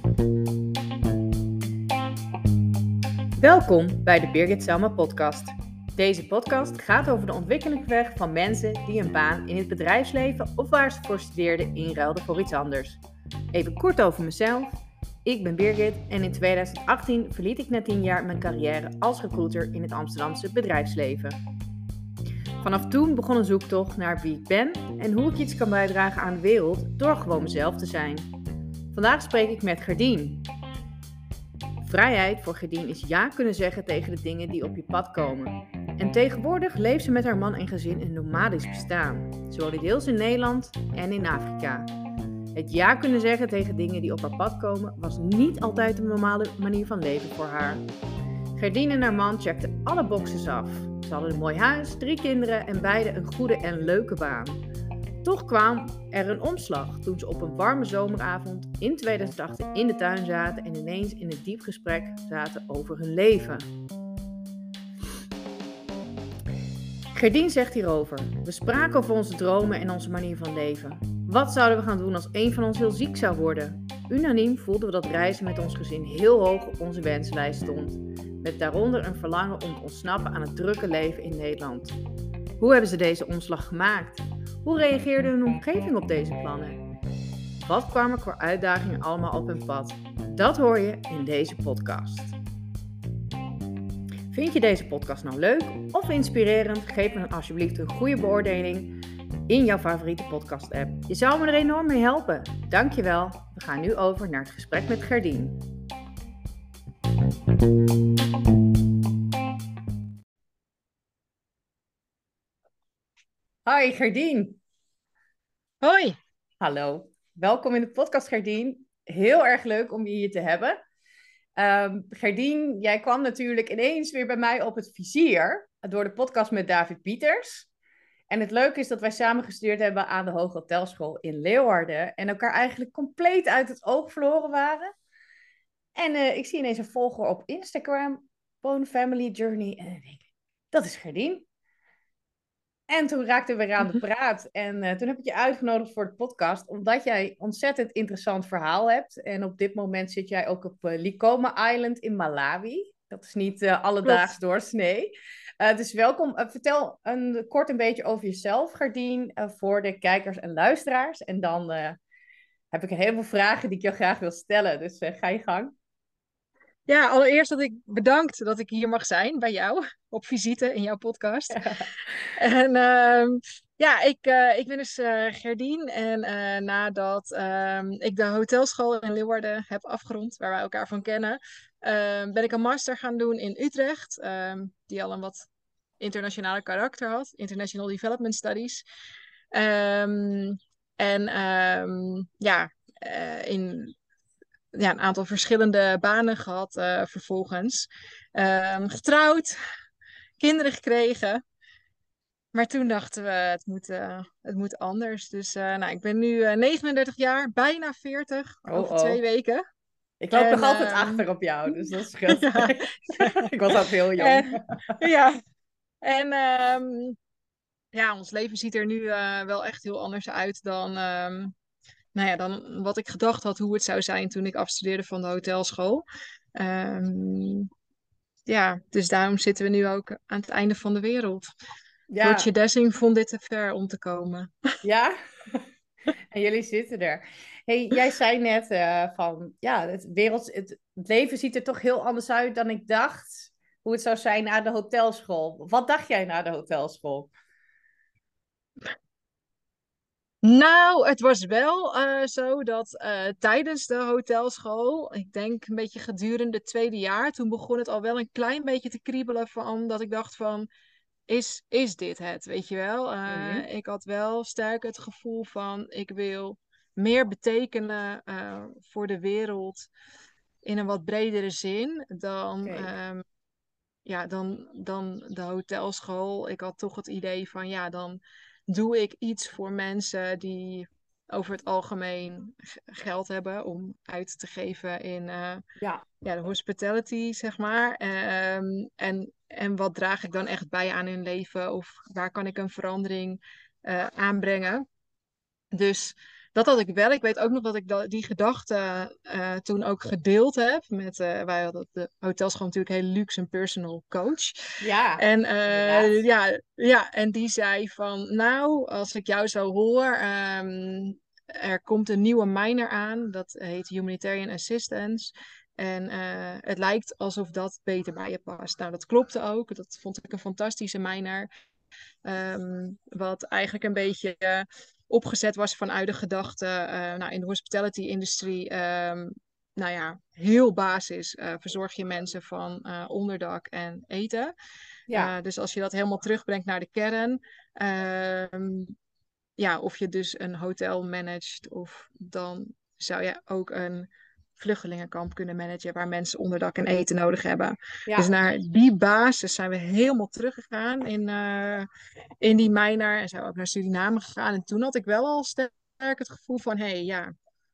Welkom bij de Birgit Selma podcast. Deze podcast gaat over de ontwikkelingsweg van mensen die een baan in het bedrijfsleven of waar ze voor studeerden inruilden voor iets anders. Even kort over mezelf. Ik ben Birgit en in 2018 verliet ik na 10 jaar mijn carrière als recruiter in het Amsterdamse bedrijfsleven. Vanaf toen begon een zoektocht naar wie ik ben en hoe ik iets kan bijdragen aan de wereld door gewoon mezelf te zijn. Vandaag spreek ik met Gerdien. Vrijheid voor Gerdien is ja kunnen zeggen tegen de dingen die op je pad komen. En tegenwoordig leeft ze met haar man en gezin een nomadisch bestaan. Ze wonen deels in Nederland en in Afrika. Het ja kunnen zeggen tegen dingen die op haar pad komen was niet altijd een normale manier van leven voor haar. Gerdien en haar man checkten alle boxes af. Ze hadden een mooi huis, 3 kinderen en beide een goede en leuke baan. Toch kwam er een omslag toen ze op een warme zomeravond in 2018 in de tuin zaten en ineens in een diep gesprek zaten over hun leven. Gerdien zegt hierover: we spraken over onze dromen en onze manier van leven. Wat zouden we gaan doen als een van ons heel ziek zou worden? Unaniem voelden we dat reizen met ons gezin heel hoog op onze wenslijst stond. Met daaronder een verlangen om te ontsnappen aan het drukke leven in Nederland. Hoe hebben ze deze omslag gemaakt? Hoe reageerde hun omgeving op deze plannen? Wat kwamen voor uitdagingen allemaal op hun pad? Dat hoor je in deze podcast. Vind je deze podcast nou leuk of inspirerend? Geef me dan alsjeblieft een goede beoordeling in jouw favoriete podcast app. Je zou me er enorm mee helpen. Dankjewel. We gaan nu over naar het gesprek met Gerdien. Hoi Gerdien. Hoi. Hallo. Welkom in de podcast Gerdien. Heel erg leuk om je hier te hebben. Gerdien, jij kwam natuurlijk ineens weer bij mij op het vizier door de podcast met David Pieters. En het leuke is dat wij samen gestudeerd hebben aan de Hooghotelschool in Leeuwarden en elkaar eigenlijk compleet uit het oog verloren waren. En ik zie ineens een volger op Instagram, Bone Family Journey, en ik denk, dat is Gerdien. En toen raakten we weer aan de praat. En toen heb ik je uitgenodigd voor de podcast, omdat jij een ontzettend interessant verhaal hebt. En op dit moment zit jij ook op Likoma Island in Malawi. Dat is niet alledaags doorsnee. Dus welkom. Vertel kort een beetje over jezelf, Gerdien, voor de kijkers en luisteraars. En dan heb ik heel veel vragen die ik jou graag wil stellen. Dus ga je gang. Ja, allereerst dat ik bedankt dat ik hier mag zijn bij jou op visite in jouw podcast. En ik ben dus Gerdien en nadat ik de hotelschool in Leeuwarden heb afgerond, waar wij elkaar van kennen, ben ik een master gaan doen in Utrecht, die al een wat internationale karakter had, International Development Studies. In een aantal verschillende banen gehad vervolgens. Getrouwd, kinderen gekregen. Maar toen dachten we, het moet anders. Dus ik ben nu 39 jaar, bijna 40, over 2 weken. Ik loop nog altijd achter op jou, dus dat scheelt. Ja. Ik was al heel jong. Ons leven ziet er nu wel echt heel anders uit dan wat ik gedacht had hoe het zou zijn toen ik afstudeerde van de hotelschool. Dus daarom zitten we nu ook aan het einde van de wereld. Ja. George Dessing vond dit te ver om te komen. Ja, en jullie zitten er. Hey, jij zei net het leven ziet er toch heel anders uit dan ik dacht. Hoe het zou zijn na de hotelschool. Wat dacht jij na de hotelschool? Nou, het was wel zo dat tijdens de hotelschool, ik denk een beetje gedurende het 2e jaar, toen begon het al wel een klein beetje te kriebelen van dat ik dacht van, is dit het, weet je wel? Ik had wel sterk het gevoel van, ik wil meer betekenen voor de wereld in een wat bredere zin dan de hotelschool. Ik had toch het idee van, dan doe ik iets voor mensen die over het algemeen geld hebben om uit te geven in de hospitality, zeg maar. En wat draag ik dan echt bij aan hun leven? Of waar kan ik een verandering aanbrengen? Dus dat had ik wel. Ik weet ook nog dat ik die gedachte toen ook gedeeld heb met, wij hadden op de hotelschool natuurlijk heel luxe een personal coach. Ja, En inderdaad. ja, en die zei van, nou, als ik jou zo hoor, er komt een nieuwe minor aan, dat heet Humanitarian Assistance. En het lijkt alsof dat beter bij je past. Nou, dat klopte ook. Dat vond ik een fantastische minor. Wat eigenlijk een beetje opgezet was vanuit de gedachte, nou, in de hospitality-industrie, nou ja, heel basis verzorg je mensen van onderdak en eten. Ja, Dus als je dat helemaal terugbrengt naar de kern, ja, of je dus een hotel managt, of dan zou je ook een vluchtelingenkamp kunnen managen waar mensen onderdak en eten nodig hebben. Dus ja. naar die basis zijn we helemaal teruggegaan in die mijner en zijn we ook naar Suriname gegaan. En toen had ik wel al sterk het gevoel van, hé, ja,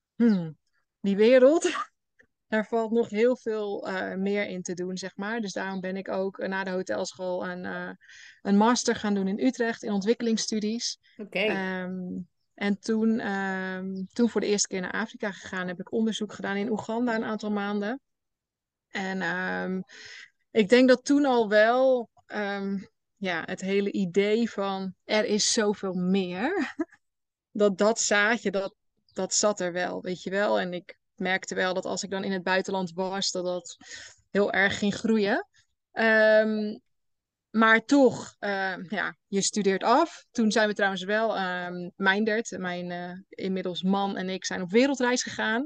die wereld, daar valt nog heel veel meer in te doen, zeg maar. Dus daarom ben ik ook na de hotelschool een master gaan doen in Utrecht in ontwikkelingsstudies. Oké. Ehm, en toen voor de eerste keer naar Afrika gegaan, heb ik onderzoek gedaan in Oeganda een aantal maanden. En ik denk dat toen al wel ja, het hele idee van er is zoveel meer, dat zaadje, dat zat er wel, weet je wel. En ik merkte wel dat als ik dan in het buitenland was, dat heel erg ging groeien. Ehm, maar toch, ja, je studeert af. Toen zijn we trouwens wel, Meindert, mijn inmiddels man en ik zijn op wereldreis gegaan.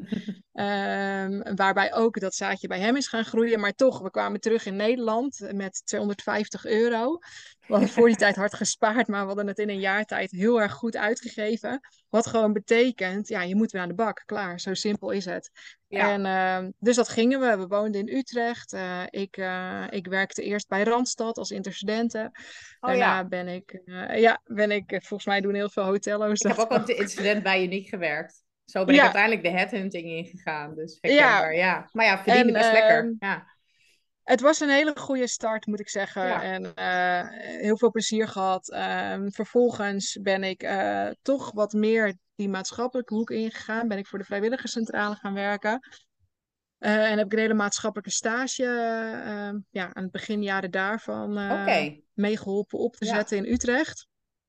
Waarbij ook dat zaadje bij hem is gaan groeien. Maar toch, we kwamen terug in Nederland met €250. We hadden voor die tijd hard gespaard, maar we hadden het in een jaar tijd heel erg goed uitgegeven. Wat gewoon betekent, ja, je moet weer aan de bak. Klaar, zo simpel is het. Ja. En dus dat gingen we. We woonden in Utrecht. Ik werkte eerst bij Randstad als interstudenten. Oh Daarna ja. ben ik volgens mij doen heel veel hotelo's Ik heb dat ook een ook. incident bij Uniek gewerkt. Zo ben ik Ja, uiteindelijk de headhunting ingegaan. Dus ja. herkenbaar, ja. Maar ja, verdiende En best lekker. Ja. het was een hele goede start, moet ik zeggen. Ja. En heel veel plezier gehad. Vervolgens ben ik toch wat meer die maatschappelijke hoek ingegaan. Ben ik voor de vrijwilligerscentrale gaan werken. En heb ik een hele maatschappelijke stage ja, aan het beginjaren daarvan Oké. meegeholpen op te Ja. zetten in Utrecht.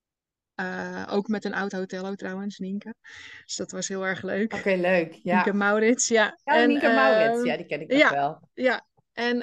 Ook met een oud hotello trouwens, Nienke. Dus dat was heel erg leuk. Oké, leuk. Nienke Ja. Maurits, ja. Ja, En Nienke Maurits. Ja, die ken ik nog ja, wel. ja. En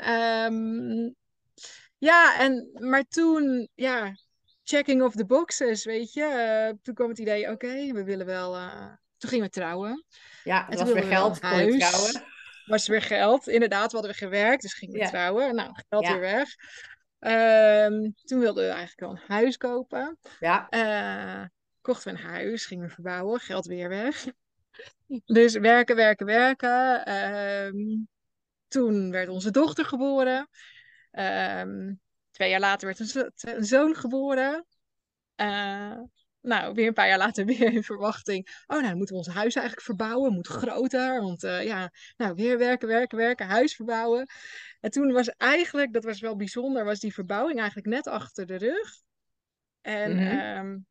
ja, maar toen, ja, checking of the boxes, weet je. Toen kwam het idee, oké, we willen wel... toen gingen we trouwen. Ja, het En toen was weer wilden we wel een geld. Kon je huis. trouwen. Was weer geld. Inderdaad, we hadden we gewerkt, dus gingen we Ja. trouwen. Nou, geld weer Ja. weg. Toen wilden we eigenlijk wel een huis kopen. Ja. Eh, Kochten we een huis, gingen we verbouwen, geld weer weg. Dus werken, werken, werken. Toen werd onze dochter geboren. Ehm, 2 jaar later werd een zoon geboren. Eh, nou, weer een paar jaar later weer in verwachting. Oh, nou, dan moeten we ons huis eigenlijk verbouwen. Moet groter. Want ja, nou, weer werken, werken, werken. Huis verbouwen. En toen was eigenlijk, dat was wel bijzonder, was die verbouwing eigenlijk net achter de rug. En Mhm.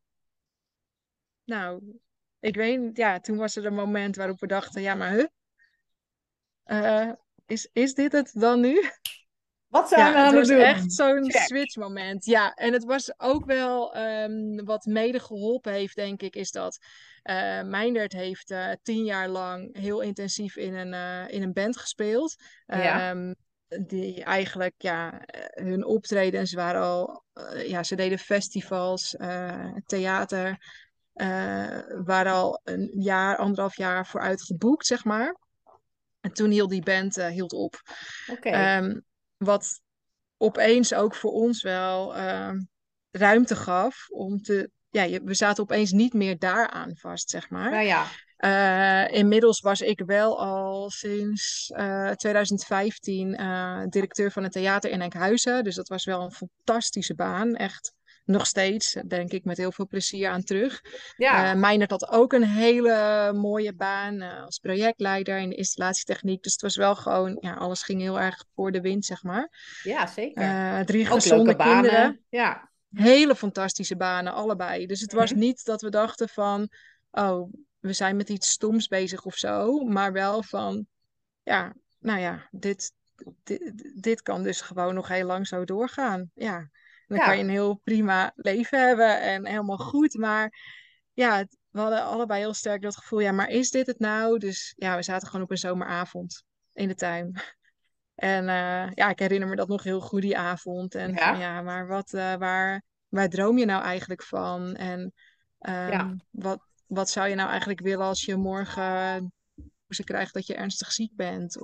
nou, ik weet niet, ja, toen was er een moment waarop we dachten, ja, maar uh, is dit het dan nu? Wat zijn Ja, we het aan het was echt doen? zo'n Check. switchmoment. Ja, en het was ook wel wat mede geholpen heeft, denk ik, is dat Meindert heeft 10 jaar lang heel intensief in een band gespeeld. Ja. Die eigenlijk, ja, hun optredens waren al, ja, ze deden festivals, theater, waren al een jaar, 1,5 jaar vooruit geboekt, zeg maar. En toen hield die band hield op. Oké. Ehm, wat opeens ook voor ons wel ruimte gaf om te. Ja, we zaten opeens niet meer daaraan vast, zeg maar. Nou ja. Inmiddels was ik wel al sinds 2015 directeur van een theater in Enkhuizen. Dus dat was wel een fantastische baan. Echt nog steeds, denk ik, met heel veel plezier aan terug. Ja. Meijnerd had ook een hele mooie baan als projectleider in de installatietechniek. Dus het was wel gewoon, ja, alles ging heel erg voor de wind, zeg maar. Ja, zeker. 3 Ook leuke gezonde kinderen. banen. Ja. Hele fantastische banen, allebei. Dus het was Mhm. niet dat we dachten van, oh, we zijn met iets stoms bezig of zo. Maar wel van, ja, nou ja, dit kan dus gewoon nog heel lang zo doorgaan. Ja, en dan kan je een Ja, heel prima leven hebben en helemaal goed. Maar ja, we hadden allebei heel sterk dat gevoel, ja, maar is dit het nou? Dus ja, we zaten gewoon op een zomeravond in de tuin. En ja, ik herinner me dat nog heel goed, die avond. En van ja, ja, maar waar droom je nou eigenlijk van? En ja, wat zou je nou eigenlijk willen als je morgen ze krijgt dat je ernstig ziek bent?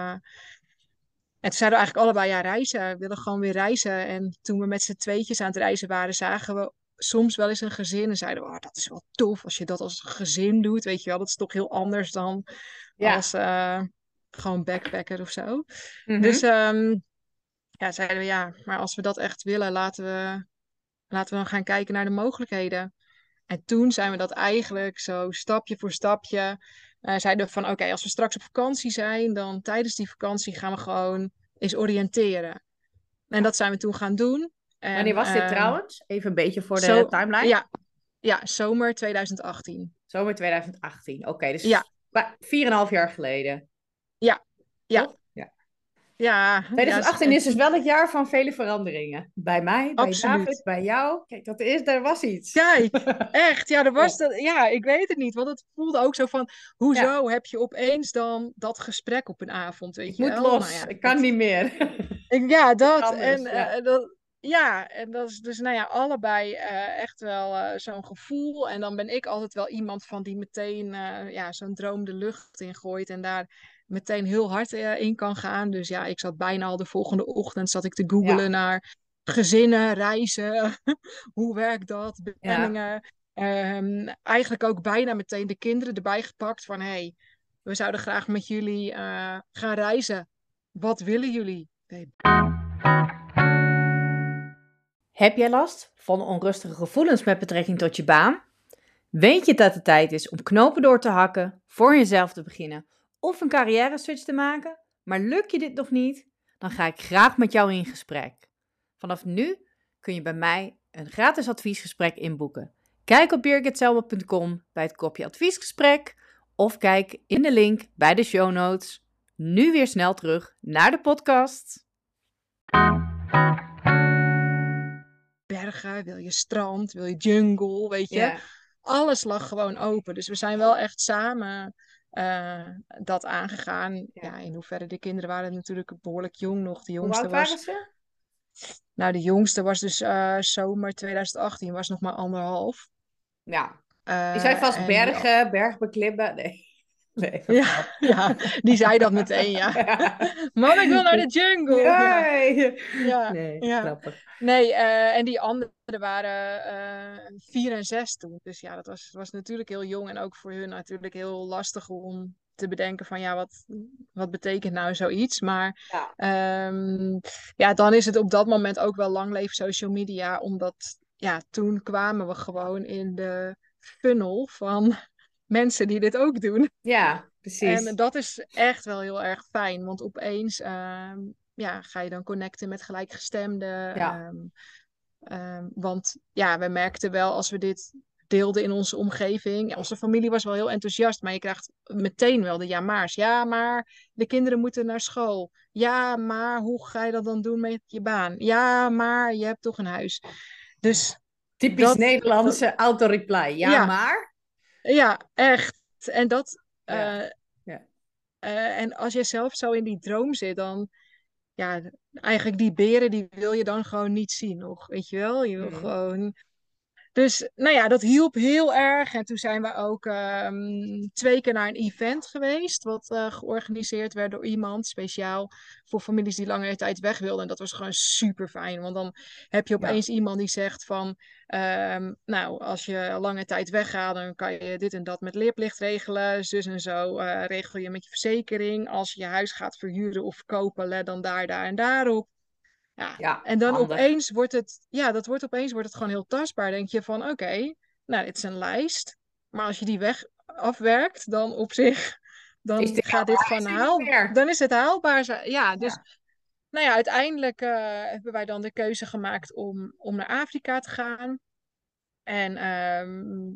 En toen zeiden we eigenlijk allebei, ja, reizen. We willen gewoon weer reizen. En toen we met z'n tweetjes aan het reizen waren, zagen we soms wel eens een gezin. En zeiden we, oh, dat is wel tof als je dat als gezin doet. Weet je wel, dat is toch heel anders dan als ja. gewoon backpacker of zo. Dus Mhm. ja, zeiden we, ja, maar als we dat echt willen, laten we dan gaan kijken naar de mogelijkheden. En toen zijn we dat eigenlijk zo stapje voor stapje. Zeiden we van oké, als we straks op vakantie zijn, dan tijdens die vakantie gaan we gewoon eens oriënteren. En Ja. dat zijn we toen gaan doen. Wanneer En was dit trouwens? Even een beetje voor de zo, timeline. ja, ja, zomer 2018. Zomer 2018. Oké, Ja, dus 4,5 jaar geleden. ja, ja, Toch? Ja. ja, ja, 2018 is dus wel het jaar van vele veranderingen. Bij mij, bij David, absoluut. bij jou. Kijk, er was iets. Kijk, echt, ja, Ja. ja, ik weet het niet, want het voelde ook zo van, Ja, hoezo heb je opeens dan dat gesprek op een avond, weet ik je moet wel? Nou los. ja, Ik kan niet meer. Ja, Iets dat. En anders, ja. ja, en dat is dus, nou ja, allebei echt wel zo'n gevoel. En dan ben ik altijd wel iemand van die meteen ja, zo'n droom de lucht in gooit en daar meteen heel hard in kan gaan. Dus ja, ik zat bijna al de volgende ochtend zat ik te googlen Ja, naar gezinnen, reizen, hoe werkt dat, ja. planningen. Eigenlijk ook bijna meteen de kinderen erbij gepakt van, hey, we zouden graag met jullie gaan reizen. Wat willen jullie? Heb jij last van onrustige gevoelens met betrekking tot je baan? Weet je dat het tijd is om knopen door te hakken, voor jezelf te beginnen of een carrière switch te maken? Maar lukt je dit nog niet? Dan ga ik graag met jou in gesprek. Vanaf nu kun je bij mij een gratis adviesgesprek inboeken. Kijk op birgitselma.com bij het kopje adviesgesprek of kijk in de link bij de show notes. Nu weer snel terug naar de podcast. Bergen, wil je strand, wil je jungle, weet je. Ja, Alles lag gewoon open. Dus we zijn wel echt samen dat aangegaan. Ja, ja. in hoeverre de kinderen waren natuurlijk behoorlijk jong nog. De Hoe jongste oud waren was, ze? nou de jongste was dus zomer 2018, was nog maar 1,5. Ja. Die zijn vast En die, bergbeklimmen. Nee, nee, even ja, flauw. ja, die zei dat meteen, ja. Ja. Man, ik wil naar de jungle. Ja, Nee. ja, Nee, ja. grappig. Nee, en die anderen waren 4 en 6 toen. Dus ja, dat was natuurlijk heel jong en ook voor hun natuurlijk heel lastig om te bedenken van ja, wat betekent nou zoiets? Maar Ja, ja, dan is het op dat moment ook wel lang leven social media, omdat ja, toen kwamen we gewoon in de funnel van mensen die dit ook doen. ja, En precies. dat is echt wel heel erg fijn, want opeens ja, ga je dan connecten met gelijkgestemden. Ja, Want ja, we merkten wel als we dit deelden in onze omgeving. Ja, onze familie was wel heel enthousiast, maar je krijgt meteen wel de ja maar's. Ja, maar de kinderen moeten naar school. Ja, maar hoe ga je dat dan doen met je baan? Ja, maar je hebt toch een huis. Dus typisch dat Nederlandse auto-reply. Ja, ja, maar. ja, echt. En dat. Ja, eh, ja. en als je zelf zo in die droom zit, dan ja, eigenlijk die beren, die wil je dan gewoon niet zien nog. Weet je wel? Je wil Mhm. gewoon. Dus nou ja, dat hielp heel erg. En toen zijn we ook 2 keer naar een event geweest, wat georganiseerd werd door iemand speciaal voor families die langere tijd weg wilden. En dat was gewoon super fijn, want dan heb je Ja, opeens iemand die zegt van, nou, als je lange tijd weggaat, dan kan je dit en dat met leerplicht regelen, zus en zo. Regel je met je verzekering. Als je je huis gaat verhuren of kopen, let dan daar en daarop. Ja, ja, en dan handig. opeens wordt het, ja, opeens wordt het gewoon heel tastbaar. Denk je van, oké, nou, het is een lijst. Maar als je die weg afwerkt, dan op zich, Is dan dit gaat dit is gewoon dit niet meer? dan is het haalbaar. Ja, dus, Ja. nou ja, uiteindelijk hebben wij dan de keuze gemaakt om naar Afrika te gaan. En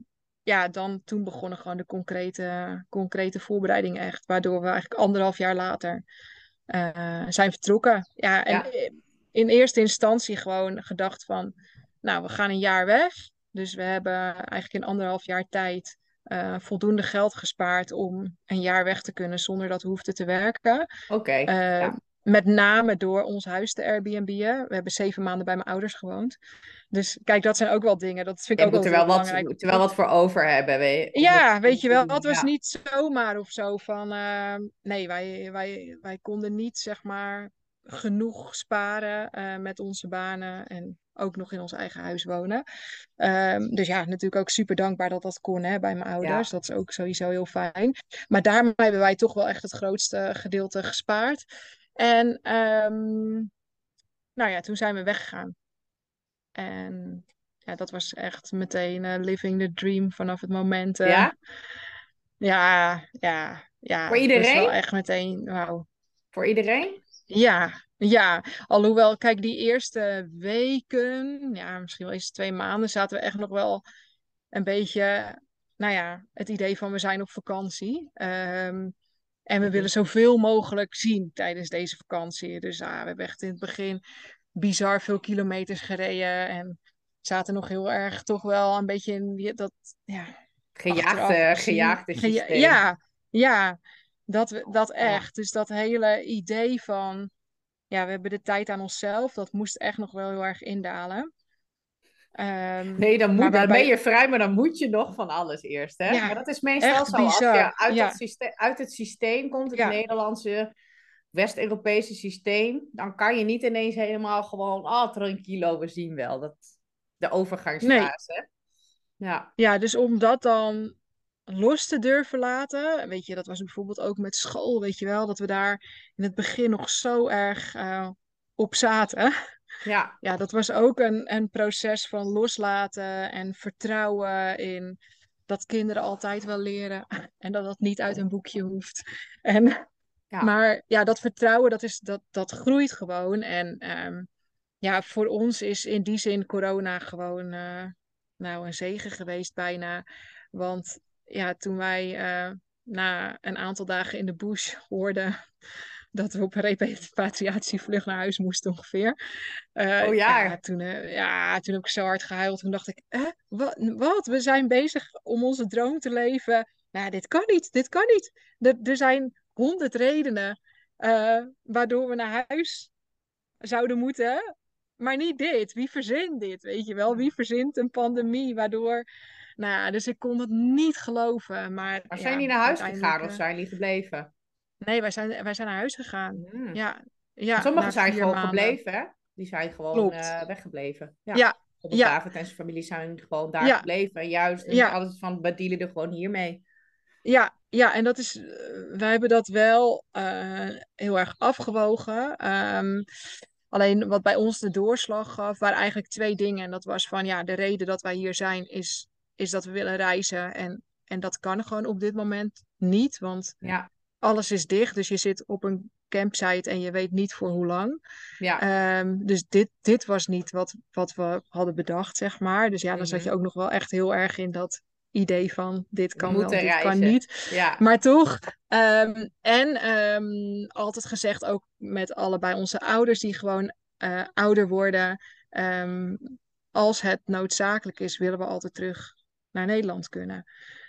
ja, toen begonnen gewoon de concrete voorbereidingen echt. Waardoor we eigenlijk 1,5 jaar later zijn vertrokken. Ja, en Ja, in eerste instantie gewoon gedacht van, nou, we gaan een jaar weg. Dus we hebben eigenlijk in 1,5 jaar tijd voldoende geld gespaard om een jaar weg te kunnen zonder dat we hoefden te werken. oké. Eh, Ja. met name door ons huis te Airbnb'en. We hebben 7 maanden bij mijn ouders gewoond. Dus kijk, dat zijn ook wel dingen. Dat vind Je ik ook moet er altijd wel heel wat, belangrijk. moet er wel wat voor over hebben, om dat Ja, weet je te wel, doen. het was Ja, niet zomaar of zo van, nee, wij konden niet, zeg maar, genoeg sparen met onze banen en ook nog in ons eigen huis wonen. Dus ja, natuurlijk ook super dankbaar dat dat kon, hè, bij mijn ouders. ja. Dat is ook sowieso heel fijn. Maar daarmee hebben wij toch wel echt het grootste gedeelte gespaard. En nou ja, toen zijn we weggegaan. En ja, dat was echt meteen living the dream vanaf het moment. Ja? Voor Ja, dat is wel iedereen? echt meteen, wauw. Voor iedereen? Ja. Alhoewel, kijk, die eerste weken, ja, misschien wel eens 2 maanden, zaten we echt nog wel een beetje, nou ja, het idee van we zijn op vakantie. En we willen Mhm. zoveel mogelijk zien tijdens deze vakantie. Dus we hebben echt in het begin bizar veel kilometers gereden en zaten nog heel erg toch wel een beetje in dat, ja, achteraf gezien. Gejaagde systeem. Ja, ja, dat Ja. echt. Dus dat hele idee van, ja, we hebben de tijd aan onszelf, dat moest echt nog wel heel erg indalen. Nee, Maar dan ben waarbij, je vrij, maar dan moet je nog van alles eerst, hè? Maar ja, dat is meestal echt zo. Als bizar. je uit Ja, uit het systeem komt, het ja, Nederlandse, West-Europese systeem, dan kan je niet ineens helemaal gewoon, tranquilo, we zien wel. De nee. overgangsfase. Ja, Ja, dus om dat dan los te durven laten, weet je, dat was bijvoorbeeld ook met school, weet je wel, dat we daar in het begin nog zo erg op zaten. ja, Ja, dat was ook een proces van loslaten en vertrouwen in dat kinderen altijd wel leren en dat dat niet uit een boekje hoeft. En, ja. maar ja, dat vertrouwen, dat groeit gewoon. En ja, voor ons is in die zin corona gewoon nou een zegen geweest bijna. Want ja, toen wij na een aantal dagen in de bush hoorden dat we op een repatriatievlucht naar huis moesten ongeveer. Oh Ja, ja. toen heb ik zo hard gehuild. Toen dacht ik, wat? We zijn bezig om onze droom te leven. Nou, dit kan niet, dit kan niet. Er zijn 100 redenen waardoor we naar huis zouden moeten, maar niet dit. Wie verzint dit, weet je wel? Wie verzint een pandemie waardoor... Nou ja, dus ik kon het niet geloven. Maar Maar zijn ja, die naar huis uiteindelijk... gegaan of zijn die gebleven? Nee, wij zijn naar huis gegaan. Hmm. Ja, ja, Sommigen na zijn 4 maanden. gebleven, hè? Die zijn gewoon Klopt. weggebleven. Ja. Ja, Bijvoorbeeld ja, David en zijn familie zijn gewoon daar ja, gebleven. En juist, en ja, alles van, we dealen er gewoon hiermee. ja. En dat is... wij hebben dat wel heel erg afgewogen. Alleen wat bij ons de doorslag gaf, waren eigenlijk 2 dingen. En dat was van, ja, de reden dat wij hier zijn is dat we willen reizen. En dat kan gewoon op dit moment niet, want Ja, alles is dicht. Dus je zit op een campsite en je weet niet voor hoe lang. ja. Dus dit was niet wat we hadden bedacht, zeg maar. Dus ja, dan zat je Mhm. ook nog wel echt heel erg in dat idee van dit We kan wel, moeten dit kan reizen. niet. Ja, Maar toch, en altijd gezegd ook met allebei onze ouders die gewoon ouder worden. Ehm, als het noodzakelijk is, willen we altijd terug naar Nederland kunnen.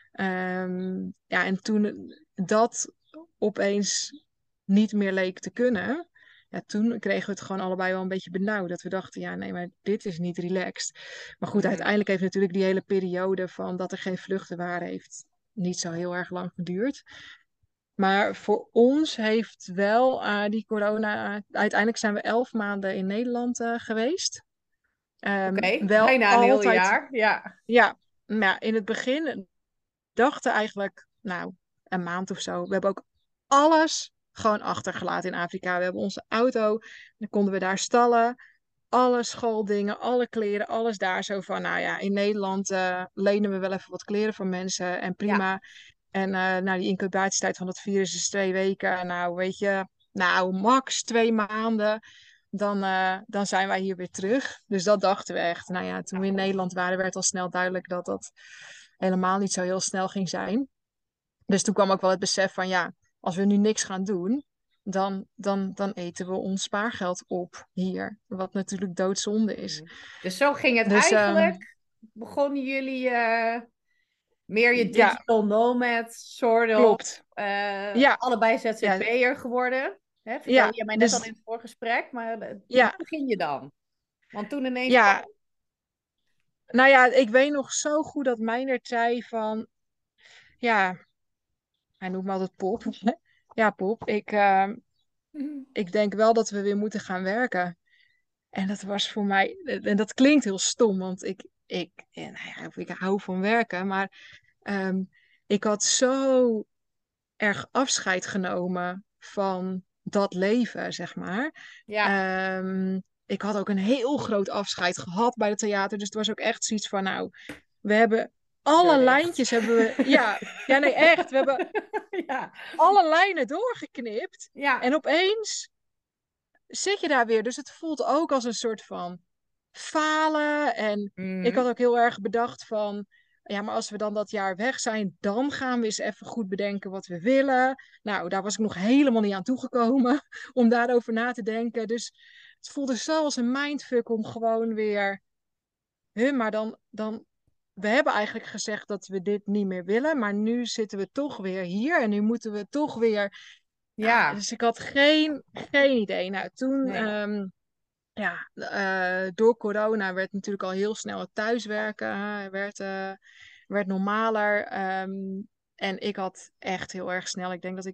Ja, en toen dat opeens niet meer leek te kunnen, ja, toen kregen we het gewoon allebei wel een beetje benauwd. Dat we dachten, ja, nee, maar dit is niet relaxed. Maar goed, mhm. uiteindelijk heeft natuurlijk die hele periode van dat er geen vluchten waren, heeft niet zo heel erg lang geduurd. Maar voor ons heeft wel die corona. Uiteindelijk zijn we 11 maanden in Nederland geweest. Oké, Wel bijna een heel altijd, jaar. Ja, ja, maar ja, in het begin dachten eigenlijk, nou, een maand of zo. We hebben ook alles gewoon achtergelaten in Afrika. We hebben onze auto, dan konden we daar stallen. Alle schooldingen, alle kleren, alles daar zo van. Nou ja, in Nederland lenen we wel even wat kleren van mensen en ja, prima. En nou, die incubatietijd van dat virus is 2 weken. Nou, weet je, nou, max 2 maanden. Dan zijn wij hier weer terug. Dus dat dachten we echt. Nou ja, toen we in Nederland waren, werd al snel duidelijk dat dat helemaal niet zo heel snel ging zijn. Dus toen kwam ook wel het besef van ja, als we nu niks gaan doen, dan eten we ons spaargeld op hier. Wat natuurlijk doodzonde is. Dus zo ging het Dus eigenlijk. Begonnen jullie meer je ja, digital nomad soort of klopt. Ja, allebei ja, ZZP'er geworden? Hè, vertelde ja. je mij net al Dus in het voorgesprek, maar hoe ja, begin je dan? Want toen ineens kwam... ja. Nou ja, ik weet nog zo goed dat Meindert zei van, ja, hij noemt me altijd Pop. Ja, Pop, ik denk wel dat we weer moeten gaan werken. En dat was voor mij, en dat klinkt heel stom, want nou ja, ik hou van werken, maar ehm, ik had zo erg afscheid genomen van dat leven, zeg maar. Ja, Ehm, ik had ook een heel groot afscheid gehad bij het theater, dus het was ook echt zoiets van, nou, we hebben deur alle dicht. lijntjes hebben we, ja, nee, echt, we hebben Ja, alle lijnen doorgeknipt. ja. En opeens zit je daar weer. Dus het voelt ook als een soort van falen. En ik had Mhm. ook heel erg bedacht van, ja, maar als we dan dat jaar weg zijn, dan gaan we eens even goed bedenken wat we willen. Nou, daar was ik nog helemaal niet aan toegekomen om daarover na te denken. Dus het voelde zo als een mindfuck om gewoon weer, maar dan, we hebben eigenlijk gezegd dat we dit niet meer willen, maar nu zitten we toch weer hier en nu moeten we toch weer. Ja, Ja, dus ik had geen idee. Nou, toen, nee. ja, door corona werd natuurlijk al heel snel het thuiswerken, werd normaler. En ik had echt heel erg snel, ik denk dat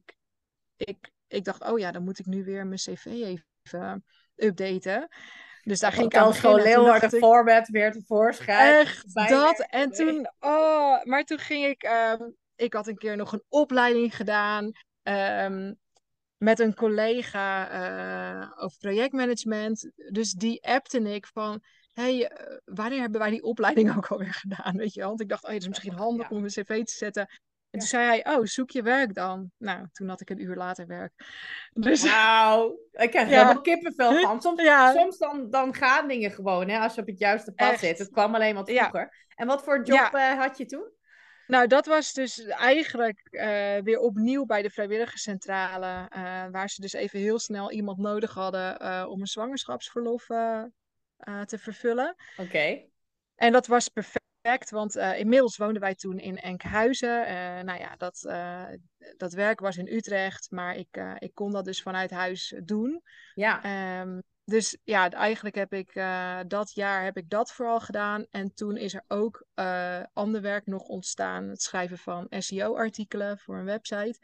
ik dacht, oh ja, dan moet ik nu weer mijn cv even updaten. Dus daar Het ging ik aan hotelschool beginnen. En toen dacht Leeuwarden ik, format weer tevoorschijn. echt dat. Bijwerken, En nee. toen, maar toen ging ik had een keer nog een opleiding gedaan. ehm, met een collega over projectmanagement. Dus die appte ik van, hey, wanneer hebben wij die opleiding ook alweer gedaan? Weet je wel? Want ik dacht, oh, het is misschien Grappig, handig ja. om een cv te zetten. En toen Ja. zei hij, oh, zoek je werk dan? Nou, toen had ik een uur later werk. Dus Nou, ik krijg ja, helemaal kippenvel van. ja, Soms dan gaan dingen gewoon, hè, als je op het juiste pad zit. Het echt. kwam alleen wat Ja, vroeger. En wat voor job ja. had je toen? Nou, dat was dus eigenlijk weer opnieuw bij de vrijwilligerscentrale, waar ze dus even heel snel iemand nodig hadden om een zwangerschapsverlof te vervullen. Oké. En dat was perfect, want inmiddels woonden wij toen in Enkhuizen. Nou ja, dat werk was in Utrecht, maar ik kon dat dus vanuit huis doen. Ja. Dus ja, eigenlijk heb ik dat jaar heb ik dat vooral gedaan. En toen is er ook ander werk nog ontstaan. Het schrijven van SEO-artikelen voor een website.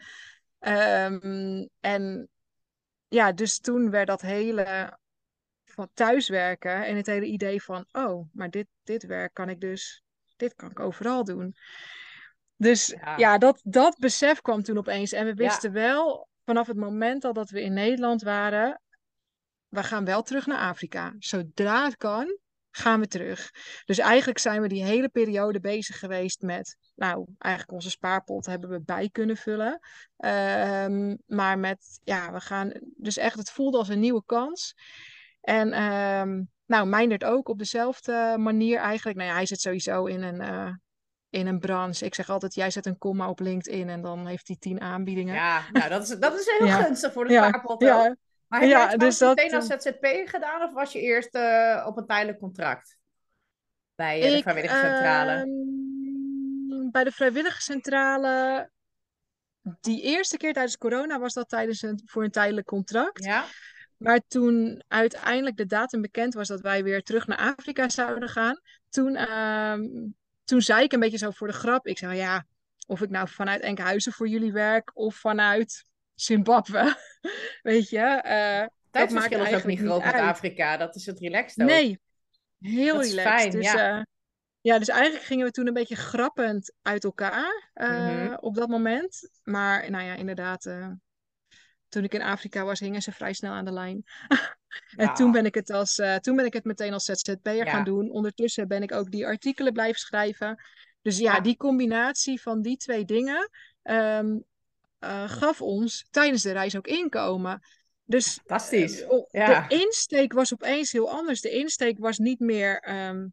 En ja, dus toen werd dat hele van thuiswerken en het hele idee van, oh, maar dit werk kan ik dus, dit kan ik overal doen. Dus Ja. ja, dat besef kwam toen opeens. En we Ja. wisten wel vanaf het moment al dat we in Nederland waren, we gaan wel terug naar Afrika. Zodra het kan, gaan we terug. Dus eigenlijk zijn we die hele periode bezig geweest met, nou, eigenlijk onze spaarpot hebben we bij kunnen vullen. Maar met, ja, we gaan, dus echt, het voelde als een nieuwe kans. En nou, Meindert ook op dezelfde manier eigenlijk. Nou ja, hij zit sowieso in een branche. Ik zeg altijd, jij zet een komma op LinkedIn en dan heeft hij 10 aanbiedingen. Ja, nou dat is heel Ja, gunstig voor de ja, spaarpot ook. ja. Maar heb jij het Ja, dus trouwens dat. meteen als ZZP'er gedaan of was je eerst op een tijdelijk contract bij de Ik vrijwilligerscentrale? bij de vrijwilligerscentrale, die eerste keer tijdens corona was dat voor een tijdelijk contract. Ja? Maar toen uiteindelijk de datum bekend was dat wij weer terug naar Afrika zouden gaan, toen, toen zei ik een beetje zo voor de grap, ik zei ja, of ik nou vanuit Enkhuizen voor jullie werk of vanuit Zimbabwe, weet je, dat maakt Tijdsverschil is ook niet eigenlijk niet groot met uit. Afrika. Dat is het relaxed ook. Nee, heel Dat is relaxed. fijn, Dus ja. ja, dus eigenlijk gingen we toen een beetje grappend uit elkaar Mhm. op dat moment. Maar nou ja, inderdaad, toen ik in Afrika was, hingen ze vrij snel aan de lijn. En toen Ja, ben ik het toen ben ik het meteen als ZZP'er gaan ja, doen. Ondertussen ben ik ook die artikelen blijven schrijven. Dus ja, ja. die combinatie van die twee dingen ehm, gaf ons tijdens de reis ook inkomen. Dus Fantastisch. de Ja. insteek was opeens heel anders. De insteek was niet meer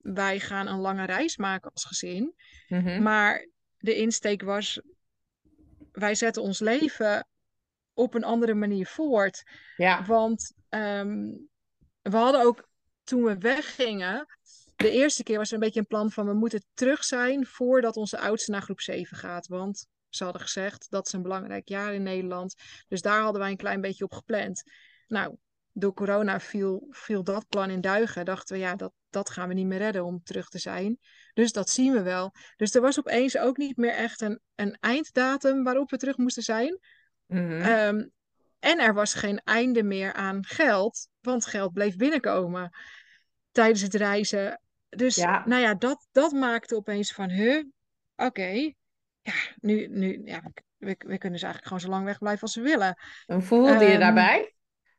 wij gaan een lange reis maken als gezin. Mhm. Maar de insteek was, wij zetten ons leven op een andere manier voort. Ja, Want we hadden ook, toen we weggingen, de eerste keer was er een beetje een plan van we moeten terug zijn voordat onze oudste naar groep 7 gaat. Want ze hadden gezegd dat is een belangrijk jaar in Nederland. Dus daar hadden wij een klein beetje op gepland. Nou, door corona viel dat plan in duigen. Dachten we, ja, dat gaan we niet meer redden om terug te zijn. Dus dat zien we wel. Dus er was opeens ook niet meer echt een einddatum waarop we terug moesten zijn. mhm. Ehm, en er was geen einde meer aan geld, want geld bleef binnenkomen tijdens het reizen. Dus Ja. nou ja, dat maakte opeens van, oké, ja, nu ja, we kunnen dus eigenlijk gewoon zo lang wegblijven als we willen. Hoe voelde je Ehm, daarbij?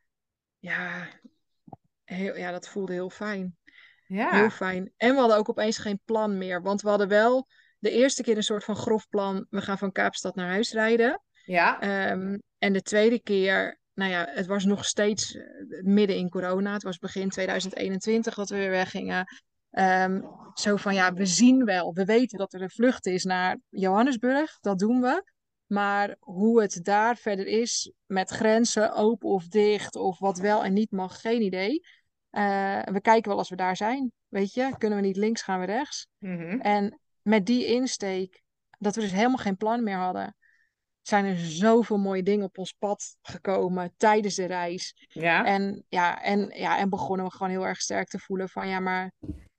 ja, ja, dat voelde heel fijn. Heel Ja, fijn. En we hadden ook opeens geen plan meer, want we hadden wel de eerste keer een soort van grof plan. We gaan van Kaapstad naar huis rijden. ja, En de tweede keer, nou ja, het was nog steeds midden in corona. Het was begin 2021 dat we weer weggingen. Ehm, Zo van, ja, we zien wel. We weten dat er een vlucht is naar Johannesburg. Dat doen we. Maar hoe het daar verder is, met grenzen open of dicht, of wat wel en niet mag, geen idee. We kijken wel als we daar zijn. Weet je, kunnen we niet links, gaan we rechts. mhm. En met die insteek, dat we dus helemaal geen plan meer hadden, zijn er zoveel mooie dingen op ons pad gekomen tijdens de reis. Ja, En begonnen we gewoon heel erg sterk te voelen van ja, maar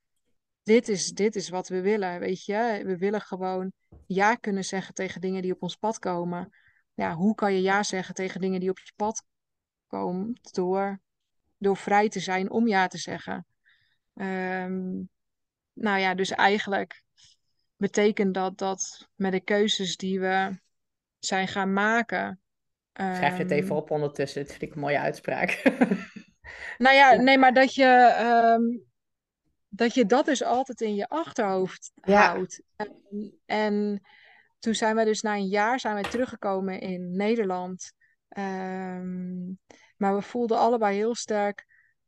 dit is wat we willen, weet je. We willen gewoon ja kunnen zeggen tegen dingen die op ons pad komen. Ja, hoe kan je ja zeggen tegen dingen die op je pad komen? Door vrij te zijn om ja te zeggen. Ehm, nou ja, dus eigenlijk betekent dat met de keuzes die we zijn gaan maken. schrijf je het even ehm, op ondertussen. Dat vind ik een mooie uitspraak. Nou ja, Ja. nee, maar dat je dat dus altijd in je achterhoofd Ja, houdt. En toen zijn we dus na een jaar zijn we teruggekomen in Nederland. Ehm, maar we voelden allebei heel sterk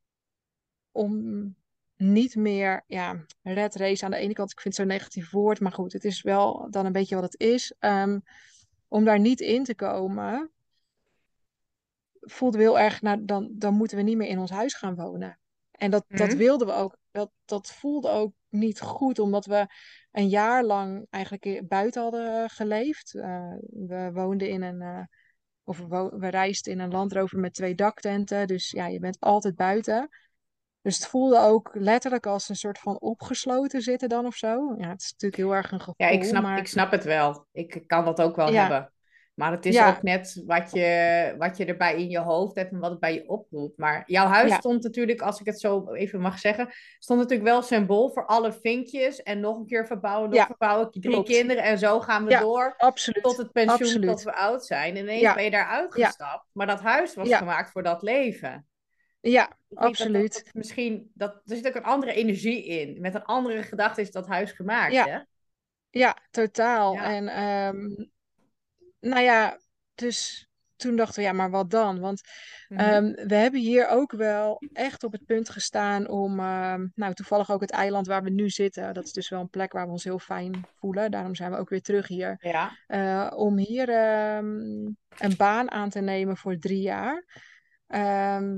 om niet meer, ja, red race aan de ene kant. Ik vind het zo'n negatief woord, maar goed, het is wel dan een beetje wat het is. Om daar niet in te komen, voelden we heel erg, nou, dan moeten we niet meer in ons huis gaan wonen. En dat mhm. wilden we ook. Dat voelde ook niet goed, omdat we een jaar lang eigenlijk buiten hadden geleefd. We woonden in we reisden in een landrover met 2 daktenten. Dus ja, je bent altijd buiten. Dus het voelde ook letterlijk als een soort van opgesloten zitten dan of zo. Ja, het is natuurlijk heel erg een Ja, gevoel, ik maar snap het wel. Ik kan dat ook wel ja, hebben. Maar het is ook ja, net wat je erbij in je hoofd hebt en wat het bij je oproept. Maar jouw huis ja, stond natuurlijk, als ik het zo even mag zeggen, stond natuurlijk wel symbool voor alle vinkjes. En nog een keer verbouwen, nog ja, verbouwen. 3 klopt. kinderen en zo gaan we Ja, door tot absoluut, het pensioen, tot absoluut. we oud zijn. Ineens ben Ja, je daar ja, uitgestapt. Maar dat huis was ja. gemaakt voor dat leven. Ja, Ik denk dat absoluut. misschien, er zit ook een andere energie in. Met een andere gedachte is dat huis gemaakt, Ja, hè? ja, totaal. Ja. En nou ja, dus toen dachten we, ja, maar wat dan? Want Mhm. we hebben hier ook wel echt op het punt gestaan om, nou toevallig ook het eiland waar we nu zitten, dat is dus wel een plek waar we ons heel fijn voelen. Daarom zijn we ook weer terug hier. Ja, Om hier een baan aan te nemen voor 3 jaar. Ehm,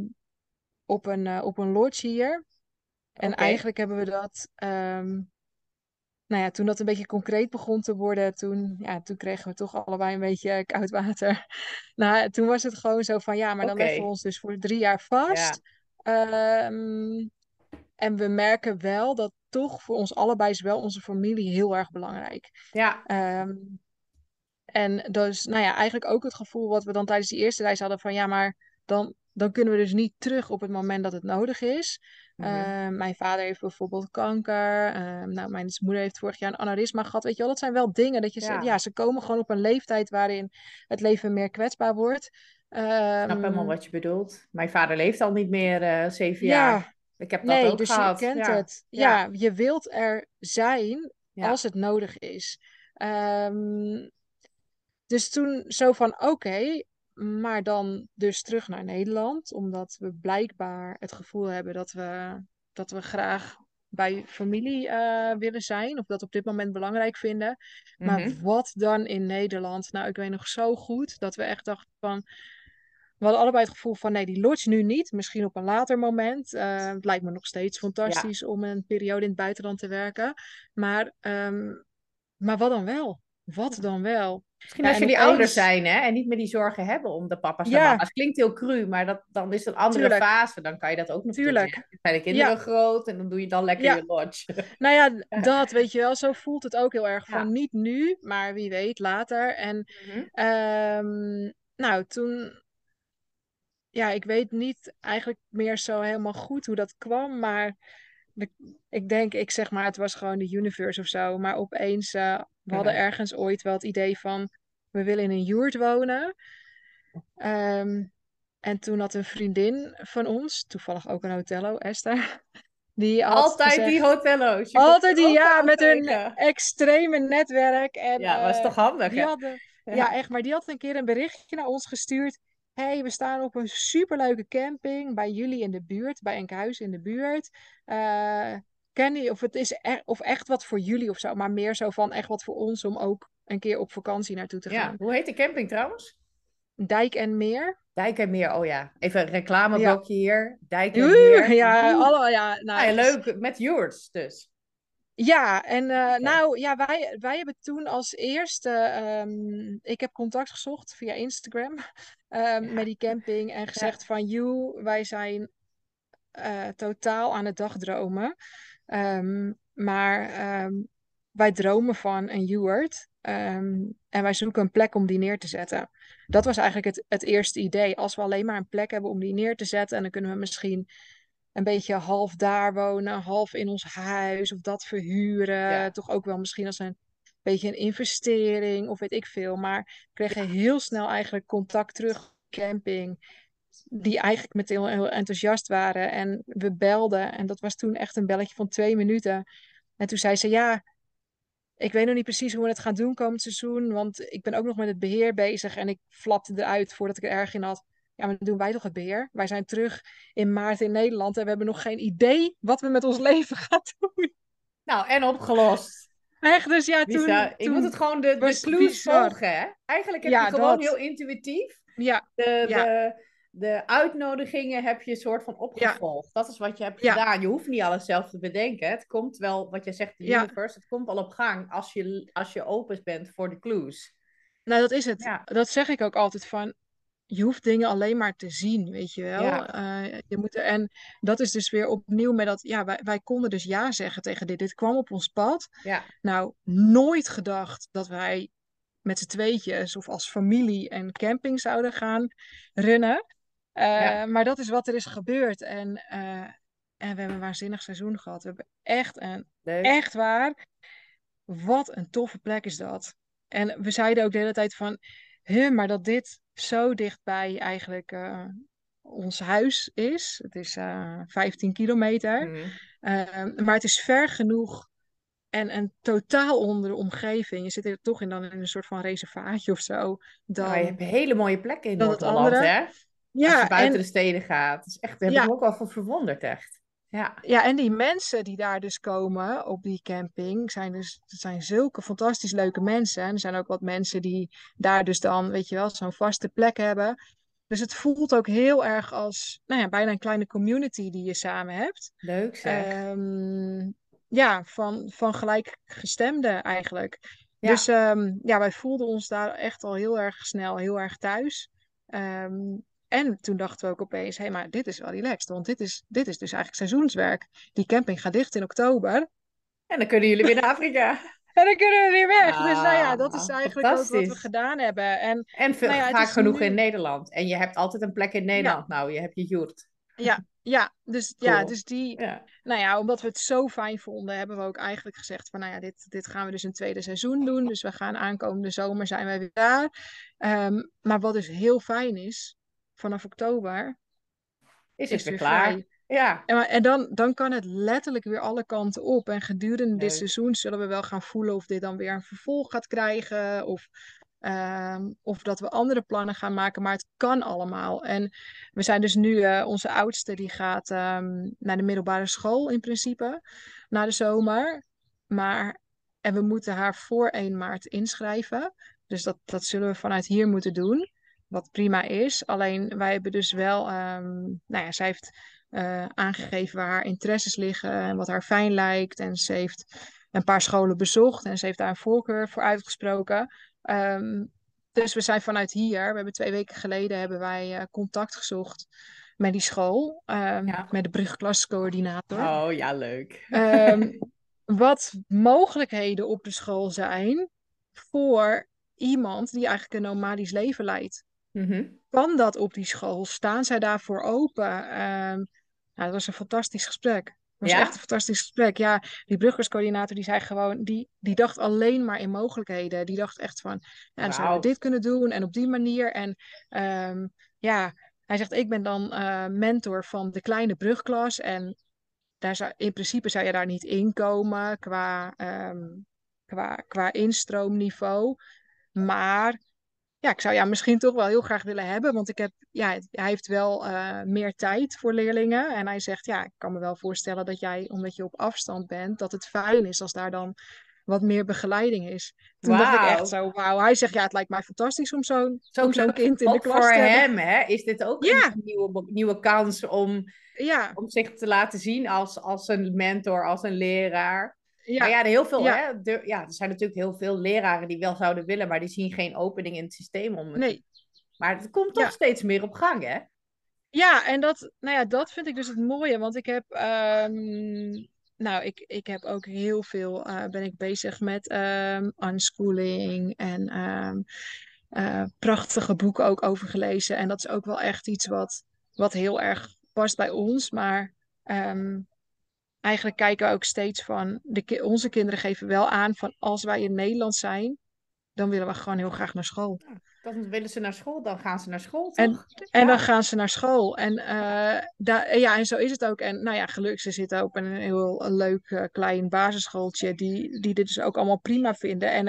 op een lodge hier. En oké. eigenlijk hebben we dat. Nou ja, toen dat een beetje concreet begon te worden, toen kregen we toch allebei een beetje koud water. Nou, toen was het gewoon zo van, ja, maar dan leggen we Oké. ons dus voor 3 jaar Ja, vast. Ehm, en we merken wel dat toch voor ons allebei is wel onze familie heel erg belangrijk. ja. Ehm, en dus, nou ja, eigenlijk ook het gevoel wat we dan tijdens die eerste reis hadden van ja, maar dan kunnen we dus niet terug op het moment dat het nodig is. Mhm. Mijn vader heeft bijvoorbeeld kanker. Nou, mijn moeder heeft vorig jaar een aneurysma gehad. Weet je wel, dat zijn wel dingen dat je zegt, Ja, ja, ze komen gewoon op een leeftijd waarin het leven meer kwetsbaar wordt. ik snap helemaal Ehm, wat je bedoelt. Mijn vader leeft al niet meer 7 jaar. ja, Ik heb dat nee, ook dus je gehad. kent Ja, het. ja, Ja, je wilt er zijn als ja. het nodig is. Ehm, Dus toen zo van oké, maar dan dus terug naar Nederland, omdat we blijkbaar het gevoel hebben dat we graag bij familie willen zijn. Of dat op dit moment belangrijk vinden. Maar Mhm. wat dan in Nederland? Nou, ik weet nog zo goed dat we echt dachten van... We hadden allebei het gevoel van nee, die lodge nu niet. Misschien op een later moment. Het lijkt me nog steeds Ja. fantastisch om een periode in het buitenland te werken. Maar wat dan wel? Wat Ja. dan wel? Misschien Ja, als en jullie ouders opeens... zijn, hè, en niet meer die zorgen hebben om de papa's en Ja, mama's. Klinkt heel cru, maar dan is het een andere tuurlijk. fase. Dan kan je dat ook nog doen, hè. Tuurlijk. Dan zijn de kinderen Ja, groot en dan doe je dan lekker ja. je lodge. Nou ja, Ja. dat weet je wel. Zo voelt het ook heel erg Ja. van niet nu, maar wie weet later. En Mhm. nou, toen... Ja, ik weet niet eigenlijk meer zo helemaal goed hoe dat kwam, maar de- ik denk, ik zeg maar, het was gewoon de universe of zo. Maar opeens, we hadden Mhm. ergens ooit wel het idee van, we willen in een yurt wonen. Ehm, en toen had een vriendin van ons, toevallig ook een hotello, Esther, die had Altijd die gezegd, hotello's. Je komt altijd ze die, ja, overal met hun tegen. extreme netwerk. En Ja, was toch handig, die hè? hadden, ja Ja. echt, maar die had een keer een berichtje naar ons gestuurd. Hey, we staan op een superleuke camping bij jullie in de buurt, bij Enkhuis in de buurt. Eh ken je, of het is of echt wat voor jullie of zo, maar meer zo van echt wat voor ons om ook een keer op vakantie naartoe te Ja. gaan. Hoe heet de camping trouwens? Dijk en Meer. Dijk en Meer. Oh ja, even een Ja, reclameblokje hier. Dijk en Meer. ja, Woe. ja, Ah, nou, ja, leuk. Met yurts dus. ja, en Oké. nou ja, wij hebben toen als eerste, ik heb contact gezocht via Instagram met Ja. die camping en Ja. gezegd van, joe, wij zijn totaal aan het dagdromen. Maar wij dromen van een yurt en wij zoeken een plek om die neer te zetten. Dat was eigenlijk het eerste idee. Als we alleen maar een plek hebben om die neer te zetten en dan kunnen we misschien een beetje half daar wonen, half in ons huis of dat verhuren. Ja. Toch ook wel misschien als een beetje een investering of weet ik veel. Maar ik kreeg Ja. heel snel eigenlijk contact terug op de camping. Die eigenlijk meteen heel enthousiast waren. En we belden. En dat was toen echt een belletje van 2 minuten. En toen zei ze, ja, ik weet nog niet precies hoe we het gaan doen komend seizoen. Want ik ben ook nog met het beheer bezig. En ik flapte eruit voordat ik er erg in had. Ja, maar dan doen wij toch het beheer? Wij zijn terug in maart in Nederland. En we hebben nog geen idee wat we met ons leven gaan doen. Nou, en opgelost. Echt, dus ja, Bizar. Je moet het toen gewoon de was clues bizar. volgen, hè? Eigenlijk heb je Ja, gewoon heel dat. intuïtief Ja, de, ja, de, de uitnodigingen heb je een soort van ja, opgevolgd. Dat is wat je hebt ja, gedaan. Je hoeft niet alles zelf te bedenken. Het komt wel, wat je zegt, de ja. universe, het komt al op gang als je open bent voor de clues. Nou, dat is het. Ja, Dat zeg ik ook altijd van. Je hoeft dingen alleen maar te zien, weet je wel. ja, Je moet en dat is dus weer opnieuw met dat. Ja, wij konden dus ja zeggen tegen dit. Dit kwam op ons pad. ja, Nou, nooit gedacht dat wij met z'n tweetjes of als familie een camping zouden gaan runnen. ja. Maar dat is wat er is gebeurd. En we hebben een waanzinnig seizoen gehad. We hebben Leuk. echt waar. Wat een toffe plek is dat. En we zeiden ook de hele tijd van, maar dat dit zo dichtbij eigenlijk ons huis is. Het is 15 kilometer. Mhm. Maar het is ver genoeg en totaal onder de omgeving. Je zit er toch dan in een soort van reservaatje of zo. Ja, maar je hebt Dan, hele mooie plekken in dan het Noord-Holland, andere. hè? Als je Ja, buiten de steden gaat. Dat is echt, daar heb ik ja, me ook wel van verwonderd, echt. Ja, ja, en die mensen die daar dus komen op die camping, het zijn zulke fantastisch leuke mensen. En er zijn ook wat mensen die daar dus dan, weet je wel, zo'n vaste plek hebben. Dus het voelt ook heel erg als, nou ja, bijna een kleine community die je samen hebt. leuk zeg. Ehm, ja, van gelijkgestemden eigenlijk. Dus Ja. ja, wij voelden ons daar echt al heel erg snel, heel erg thuis. Ehm, en toen dachten we ook opeens, hé, maar dit is wel relaxed, want dit is dus eigenlijk seizoenswerk. Die camping gaat dicht in oktober. En dan kunnen jullie weer naar Afrika. En dan kunnen we weer weg. Dus nou ja, dat is Ah, eigenlijk ook wat we fantastisch. gedaan hebben. En En nou ja, het vaak is genoeg in nu, Nederland. En je hebt altijd een plek in ja, Nederland. Nou, je hebt je yurt. ja, dus ja, Cool. dus die, Ja. nou ja, omdat we het zo fijn vonden, hebben we ook eigenlijk gezegd van, nou ja, dit gaan we dus een tweede seizoen doen. Dus we gaan aankomende zomer zijn wij weer daar. Maar wat dus heel fijn is, vanaf oktober Is is het het weer weer klaar? vrij. Ja, En dan kan het letterlijk weer alle kanten op. En gedurende dit leuk. seizoen zullen we wel gaan voelen of dit dan weer een vervolg gaat krijgen. Of Of dat we andere plannen gaan maken, maar het kan allemaal. En we zijn dus nu, onze oudste die gaat naar de middelbare school in principe, na de zomer. En we moeten haar voor 1 maart inschrijven. Dus dat zullen we vanuit hier moeten doen. Wat prima is. Alleen wij hebben dus wel, nou ja, zij heeft aangegeven waar haar interesses liggen en wat haar fijn lijkt. En ze heeft een paar scholen bezocht en ze heeft daar een voorkeur voor uitgesproken. Ehm, dus we zijn vanuit hier, we hebben 2 weken geleden hebben wij contact gezocht met die school, Ja. met de brugklascoördinator. Oh, ja, leuk. Ehm, wat mogelijkheden op de school zijn voor iemand die eigenlijk een nomadisch leven leidt. Mhm. Kan dat op die school? Staan zij daarvoor open? Nou, dat was een fantastisch gesprek. Het was echt een Ja? fantastisch gesprek. Ja, die bruggerscoördinator die zei gewoon, die dacht alleen maar in mogelijkheden. Die dacht echt van, ja, dan zouden we Wauw. dit kunnen doen en op die manier. En ja, hij zegt, ik ben dan mentor van de kleine brugklas. En in principe zou je daar niet in komen qua instroomniveau. Maar ja, ik zou misschien toch wel heel graag willen hebben. Want hij heeft wel meer tijd voor leerlingen. En hij zegt, ja, ik kan me wel voorstellen dat jij, omdat je op afstand bent, dat het fijn is als daar dan wat meer begeleiding is. Toen dacht ik echt Wauw. zo, wauw. Hij zegt, ja, het lijkt mij fantastisch om Zo zo'n leuk. kind in de Ook klas voor te hebben. hem, hè, is dit ook een Ja, nieuwe kans ja, om zich te laten zien als een mentor, als een leraar. Maar ja, ja, heel veel, ja, hè, ja, er zijn natuurlijk heel veel leraren die wel zouden willen, maar die zien geen opening in het systeem om het te nee, doen. Maar het komt toch ja. steeds meer op gang, hè? Ja, en nou ja, dat vind ik dus het mooie. Want ik heb, nou, ik heb ook heel veel, ben ik bezig met unschooling en prachtige boeken ook over gelezen. En dat is ook wel echt iets wat heel erg past bij ons. Maar ehm, eigenlijk kijken we ook steeds van, onze kinderen geven wel aan van als wij in Nederland zijn, dan willen we gewoon heel graag naar school. Dan willen ze naar school, dan gaan ze naar school, En, toch? en dan Ja. gaan ze naar school. En, ja, en zo is het ook. En nou ja, gelukkig, ze zitten ook in een heel leuk klein basisschooltje. Die dit dus ook allemaal prima vinden. En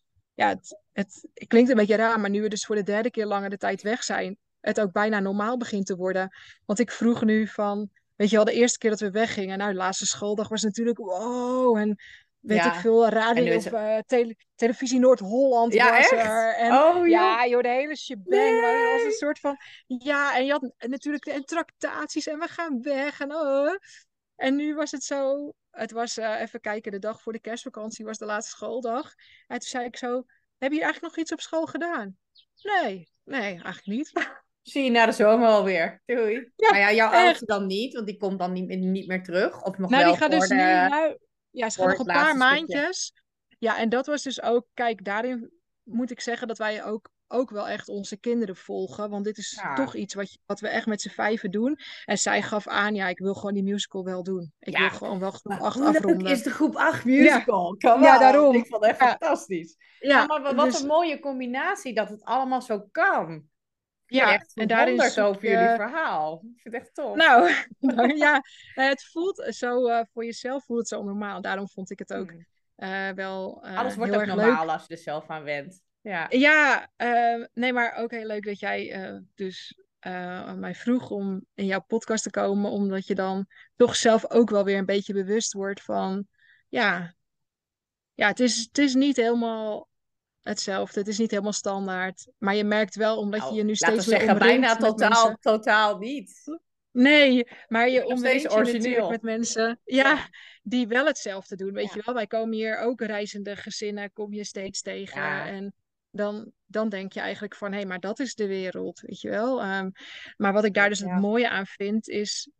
het klinkt een beetje raar, maar nu we dus voor de 3e keer langer de tijd weg zijn, het ook bijna normaal begint te worden. Want ik vroeg nu van, weet je wel, de eerste keer dat we weggingen, nou, de laatste schooldag was natuurlijk wow. En weet ik Ja. veel, En nu radio is of het... televisie Noord-Holland Ja, was echt? er. En Oh, joh. ja, joh, de hele shebang was een Nee. soort van, ja, en je had natuurlijk en tractaties en we gaan weg en oh. En nu was het zo, het was even kijken, de dag voor de kerstvakantie was de laatste schooldag. En toen zei ik zo, heb je eigenlijk nog iets op school gedaan? Nee, eigenlijk niet. Zie je na de zomer alweer. Doei. Ja, Maar ja, jouw oudste echt. dan niet, want die komt dan niet meer terug. Of nog Nou, die wel gaat dus nu, ja, ze gaat voor nog het een paar laatste stukje. maandjes. Ja, en dat was dus ook, kijk, daarin moet ik zeggen dat wij ook wel echt onze kinderen volgen. Want dit is toch Ja, iets wat we echt met z'n 5 doen. En zij ja. gaf aan, ja, ik wil gewoon die musical wel doen. Ik wil Ja, gewoon wel groep maar 8 hoe leuk afronden. is de groep 8 Ja, musical? Come ja, on. Ik daarom. vond het echt Ja, fantastisch. Nou, ja, maar wat een dus mooie combinatie dat het allemaal zo kan. Ik ben ja, echt en daarin verwonderd zoek over jullie je. verhaal. Ik vind het echt tof. Nou, ja, het voelt zo, voor jezelf voelt het zo normaal. Daarom vond ik het ook Hmm. wel Alles wordt heel ook erg leuk. normaal als je er zelf aan went. Ja. Ja, nee, maar ook heel leuk dat jij dus mij vroeg om in jouw podcast te komen, omdat je dan toch zelf ook wel weer een beetje bewust wordt van, ja, ja, het is niet helemaal hetzelfde, het is niet helemaal standaard, maar je merkt wel, omdat je Nou, je nu laten steeds we meer zeggen, bijna omringt met mensen. totaal niet. Nee, maar Je je bent nog steeds omringt je natuurlijk met origineel. mensen, Ja. ja, die wel hetzelfde doen, weet je Ja. wel. Wij komen hier ook reizende gezinnen, kom je steeds tegen. Ja. En dan denk je eigenlijk van, hé, maar dat is de wereld, weet je wel. Maar wat ik daar dus het Ja. mooie aan vind, is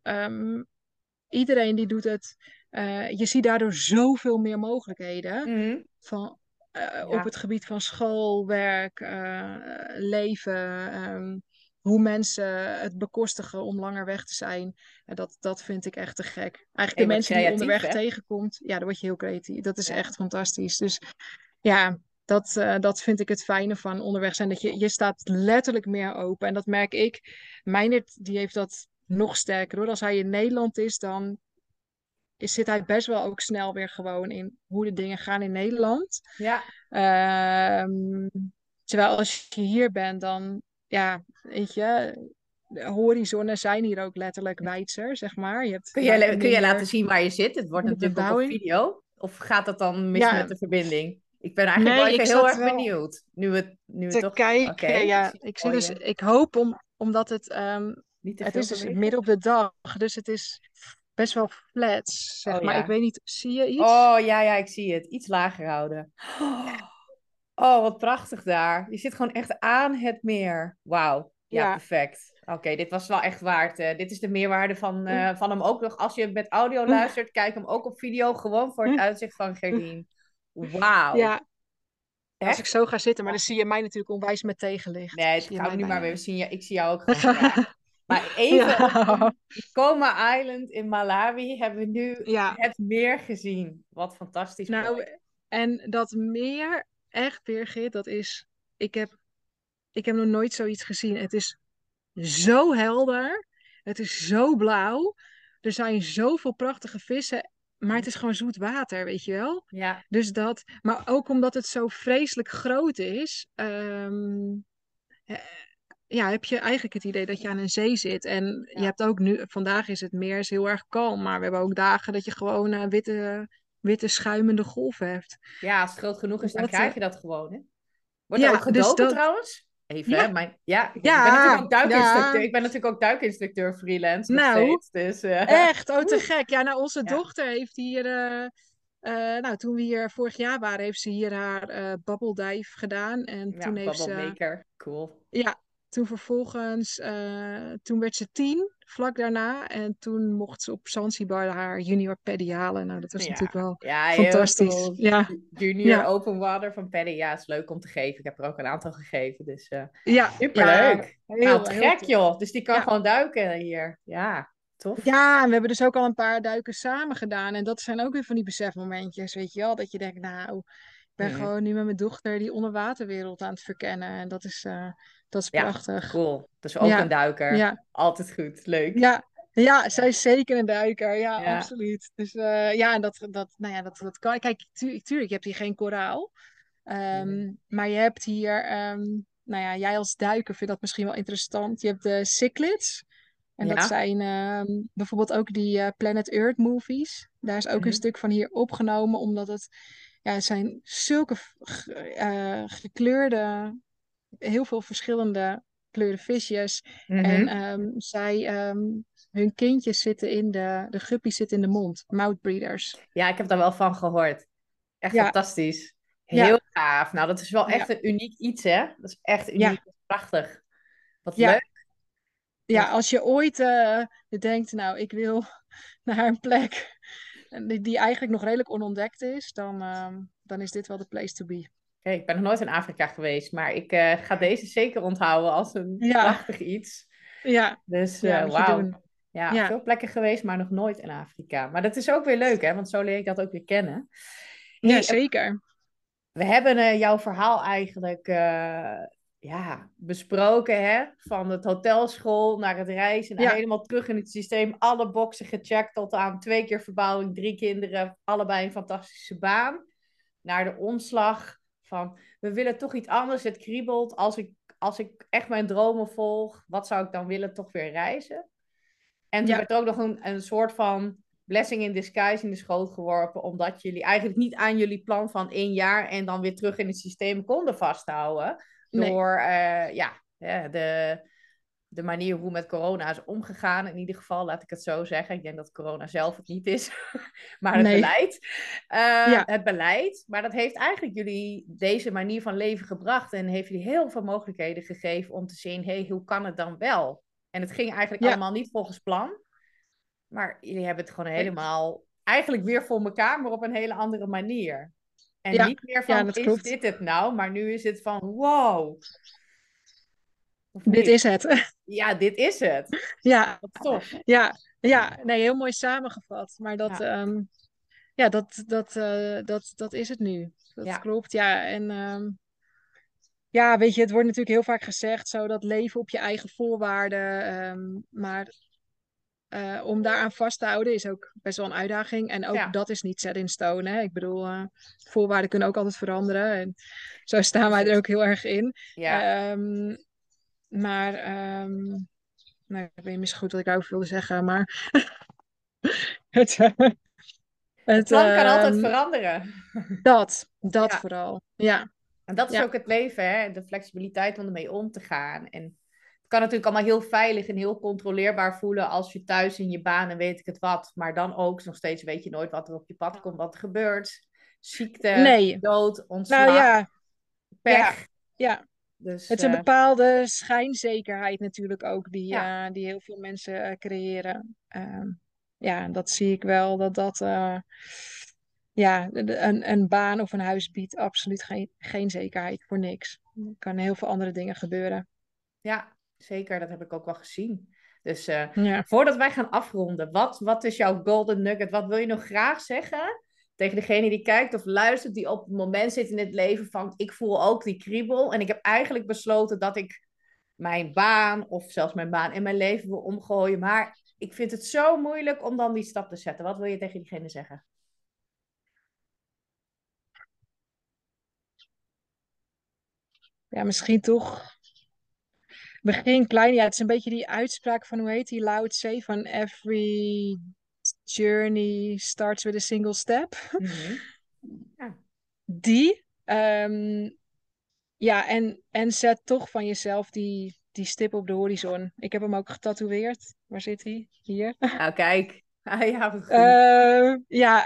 iedereen die doet het. Je ziet daardoor zoveel meer mogelijkheden Mhm. van, op Ja. het gebied van school, werk, leven. Hoe mensen het bekostigen om langer weg te zijn. En dat vind ik echt te gek. Eigenlijk En je de wordt mensen die je creatief, onderweg hè? tegenkomt, ja, dan word je heel creatief. Dat is Ja. echt fantastisch. Dus ja, dat vind ik het fijne van onderweg zijn. Dat je staat letterlijk meer open. En dat merk ik. Meijnerd, die heeft dat nog sterker hoor. Als hij in Nederland is, dan zit hij best wel ook snel weer gewoon in hoe de dingen gaan in Nederland. Ja. Ehm, Terwijl als je hier bent, dan, ja, weet je, de horizonnen zijn hier ook letterlijk wijdser, zeg maar. Je hebt Kun je laten minder, zien waar je zit? Het wordt minder natuurlijk ook op bebouwing. video. Of gaat dat dan mis met Ja, de verbinding? Ik ben eigenlijk wel nee, even ik heel zat erg wel benieuwd. Nu het te toch... Oké, kijken. ik Ja, zie ik een zit dus, mooie... ik hoop omdat Niet te het veel is dus midden bewegen. op de dag, dus het is best wel flat, Oh zeg maar. Ik ja. weet niet, zie je iets? Oh ja, ja, ik zie het. Iets lager houden. Oh, wat prachtig daar. Je zit gewoon echt aan het meer. Wauw. Ja, Ja. perfect. Oké, dit was wel echt waard. Dit is de meerwaarde van hem ook nog. Als je met audio luistert, kijk hem ook op video. Gewoon voor het uitzicht van Gerdien. Wauw. Ja, als ik Echt? zo ga zitten, maar dan zie je mij natuurlijk onwijs met tegenlicht. Nee, het Zie je gaan we mij nu maar bijna weer niet. zien. Ik zie jou ook gewoon graag. Maar even op Ja, Koma Island in Malawi hebben we nu ja. het meer gezien. Wat fantastisch Nou, mooi. en dat meer, echt, Birgit, dat is... Ik heb, ik heb nog nooit zoiets gezien. Het is zo helder. Het is zo blauw. Er zijn zoveel prachtige vissen. Maar het is gewoon zoet water, weet je wel? Ja, Dus dat... Maar ook omdat het zo vreselijk groot is... eh, ja, heb je eigenlijk het idee dat je aan een zee zit. En je ja. hebt ook nu... Vandaag is het meer is heel erg kalm. Maar we hebben ook dagen dat je gewoon witte schuimende golven hebt. Ja, als het groot genoeg Dus is, dan dat, krijg je dat gewoon, hè? Wordt er ook ja, dus gedoken dat... trouwens? Even, hè? Ja, Ik ben natuurlijk ja, ook duikinstructeur. ja. Ik ben natuurlijk ook duikinstructeur freelance nog Nou, steeds. Dus echt, oh te gek. Ja, nou, onze ja, dochter heeft hier, nou, toen we hier vorig jaar waren, heeft ze hier haar bubble gedaan. En toen ja, heeft bubble ze, maker. Cool. ja, toen vervolgens, toen werd ze 10, vlak daarna. En toen mocht ze op Zanzibar haar junior paddy halen. Nou, dat was natuurlijk Ja, wel ja, heel fantastisch. cool. Ja, Junior ja, open water van Paddy. Ja, is leuk om te geven. Ik heb er ook een aantal gegeven. Dus ja, ja, superleuk. Nou, heel, te heel gek tof. joh. Dus die kan Ja. gewoon duiken hier. Ja, tof. Ja, en we hebben dus ook al een paar duiken samen gedaan. En dat zijn ook weer van die besefmomentjes, weet je wel. Dat je denkt, nou, ik ben Mhm. gewoon nu met mijn dochter die onderwaterwereld aan het verkennen. En dat is Ja, prachtig. cool. Dus ook een Ja, duiker. ja, Altijd goed. Leuk. ja. Ja, zij Ja. is zeker een duiker. Ja, Ja. absoluut. Dus ja, en nou ja, dat kan. Kijk, tuurlijk, je hebt hier geen koraal. Mhm. Maar je hebt hier, nou ja, jij als duiker vindt dat misschien wel interessant. Je hebt de cichlids. En dat Ja. zijn bijvoorbeeld ook die Planet Earth movies. Daar is ook een Mhm. stuk van hier opgenomen, omdat het zijn zulke gekleurde, heel veel verschillende kleurde visjes. En Mhm. hun kindjes zitten de guppies zitten in de mond, mouthbreeders. Ja, ik heb daar wel van gehoord. Echt Ja, fantastisch. Heel ja, gaaf. Nou, dat is wel echt ja, een uniek iets, hè? Dat is echt uniek. ja, Dat is prachtig. Wat ja. leuk. Ja, Ja. als je ooit je denkt, nou, ik wil naar een plek die eigenlijk nog redelijk onontdekt is, dan is dit wel de place to be. Oké, ik ben nog nooit in Afrika geweest, maar ik ga deze zeker onthouden als een Ja, prachtig iets. ja, Dus ja, moet je wauw. doen. Ja, Ja, veel plekken geweest, maar nog nooit in Afrika. Maar dat is ook weer leuk, hè? Want zo leer ik dat ook weer kennen. ja, Hey, zeker. we hebben jouw verhaal eigenlijk ja, besproken, hè? Van het hotelschool naar het reizen, naar Ja, helemaal terug in het systeem. Alle boxen gecheckt tot aan 2 keer verbouwing, 3 kinderen, allebei een fantastische baan. Naar de omslag van, we willen toch iets anders. Het kriebelt. Als ik echt mijn dromen volg, wat zou ik dan willen? Toch weer reizen. En toen ja, werd er ook nog een soort van blessing in disguise in de schoot geworpen, omdat jullie eigenlijk niet aan jullie plan van 1 jaar en dan weer terug in het systeem konden vasthouden. nee, Door de manier hoe met corona is omgegaan. In ieder geval, laat ik het zo zeggen. Ik denk dat corona zelf het niet is, maar het nee, beleid. ja, Het beleid. Maar dat heeft eigenlijk jullie deze manier van leven gebracht en heeft jullie heel veel mogelijkheden gegeven om te zien, hey, hoe kan het dan wel? En het ging eigenlijk ja, allemaal niet volgens plan. Maar jullie hebben het gewoon nee, helemaal eigenlijk weer voor elkaar, maar op een hele andere manier. En ja, niet meer ja, van, dat is klopt. dit het nou? Maar nu is het van, wow, of Dit niet? is het. Ja, dit is het. Ja, Wat tof. ja, ja, nee, heel mooi samengevat. Maar Ja, ja, dat is het nu. Dat ja, klopt, ja. En ja, weet je, het wordt natuurlijk heel vaak gezegd zo dat leven op je eigen voorwaarden. Maar om daaraan vast te houden is ook best wel een uitdaging. En ook dat is niet set in stone. Hè? Ik bedoel, voorwaarden kunnen ook altijd veranderen. En zo staan wij er ook heel erg in. Ja. Maar nou, ik weet niet meer zo goed wat ik daarover wilde zeggen. Maar het, Het plan kan altijd veranderen. dat Ja. vooral. Ja. En dat is ook het leven, hè? De flexibiliteit om ermee om te gaan. En het kan natuurlijk allemaal heel veilig en heel controleerbaar voelen als je thuis in je baan en weet ik het wat. Maar dan ook, nog steeds weet je nooit wat er op je pad komt, wat er gebeurt. Ziekte, Nee. dood, Nou ontslag, pech. ja. Dus, Het is een bepaalde schijnzekerheid natuurlijk ook die heel veel mensen creëren. Dat zie ik wel, dat een baan of een huis biedt absoluut geen zekerheid voor niks. Er kan heel veel andere dingen gebeuren. Ja, zeker. Dat heb ik ook wel gezien. Dus Ja. voordat wij gaan afronden, wat is jouw golden nugget? Wat wil je nog graag zeggen tegen degene die kijkt of luistert, die op het moment zit in het leven van, ik voel ook die kriebel en ik heb eigenlijk besloten dat ik mijn baan of zelfs mijn baan in mijn leven wil omgooien, maar ik vind het zo moeilijk om dan die stap te zetten. Wat wil je tegen diegene zeggen? Ja, misschien toch. Begin klein. Ja, het is een beetje die uitspraak van, hoe heet die, Lao Tse, van every journey starts with a single step. Mm-hmm. Ja. Die. En zet toch van jezelf die stip op de horizon. Ik heb hem ook getatoeëerd. Waar zit hij? Hier. Nou, kijk. Ja, wat goed.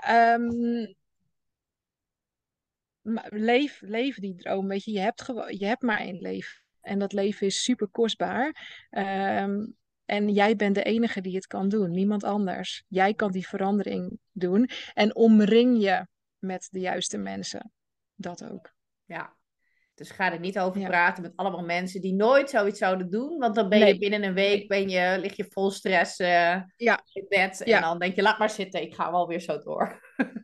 Leef die droom. Weet je, je hebt maar één leven. En dat leven is super kostbaar. En jij bent de enige die het kan doen. Niemand anders. Jij kan die verandering doen. En omring je met de juiste mensen. Dat ook. Ja. Dus ga er niet over Ja. praten met allemaal mensen die nooit zoiets zouden doen. Want dan ben je binnen een week lig je vol stress in bed. En dan denk je, laat maar zitten, ik ga wel weer zo door.